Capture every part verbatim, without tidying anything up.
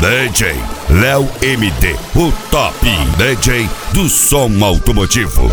D J Léo M D, o top D J do som automotivo.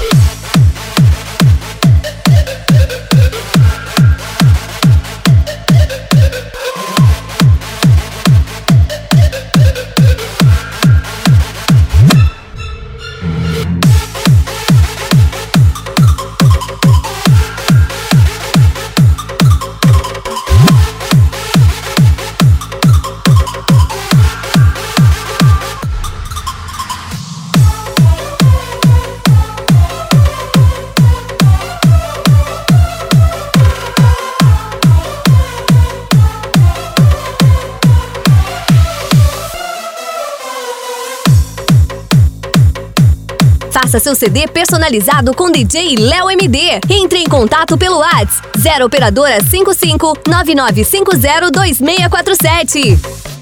Faça seu C D personalizado com D J Léo M D. Entre em contato pelo WhatsApp zero operadora cinco cinco nove nove cinco zero dois seis quatro sete.